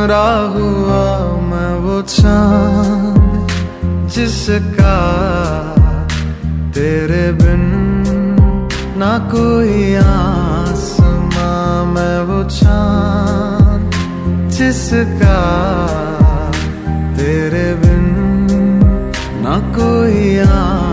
गुमराह हुआ मैं वो चाँद जिसका तेरे बिन ना कोई आसमां। मैं वो चाँद जिसका तेरे बिन ना कोई